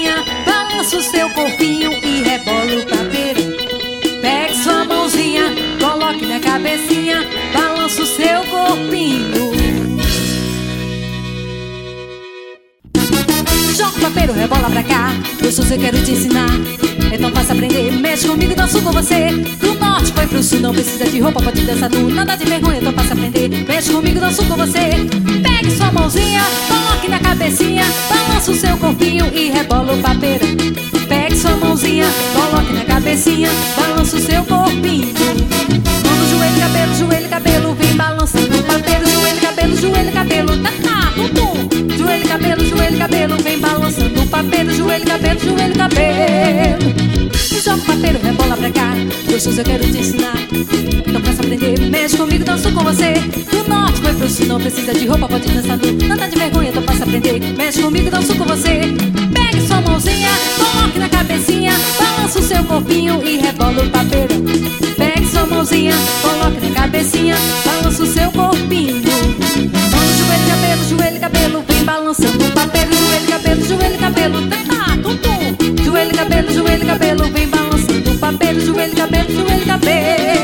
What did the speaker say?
mãozinha, balança o seu corpinho e rebola o papeiro. Pegue sua mãozinha, coloque na cabecinha, balança o seu corpinho. Joga o papeiro, rebola pra cá, gostoso eu quero te ensinar. É tão fácil aprender, mexe comigo, danço com você. Do norte foi pro sul, não precisa de roupa, pode dançar nu. Nada de vergonha, é tão fácil aprender, mexe comigo, danço com você. Pegue sua mãozinha, coloque na cabecinha, balança o seu corpinho e rebola o papeiro. Pegue sua mãozinha, coloque na cabecinha, balança o seu corpinho. Mão, joelho, cabelo, joelho, cabelo, vem balançando o papeiro. Joelho, cabelo, joelho, cabelo, tá, tum, tum. Joelho, cabelo, vem balançando o papeiro. Joelho, cabelo, cabelo. Joga o papeiro, rebola pra cá, gostoso eu quero te ensinar. Não posso aprender, mexe comigo, danço com você. Do norte foi pro sul, não precisa de roupa, pode dançar nu. Nada de vergonha, não posso aprender, mexe comigo, danço com você. Pegue sua mãozinha, coloque na cabecinha, balança o seu corpinho e rebola o papeiro. Pegue sua mãozinha, coloque na cabecinha, balança o seu corpinho. Mão, joelho, cabelo, vem balançando o papeiro. Joelho, cabelo, tá, tum, tum. Joelho, cabelo, vem balançando o papeiro. Joelho, cabelo.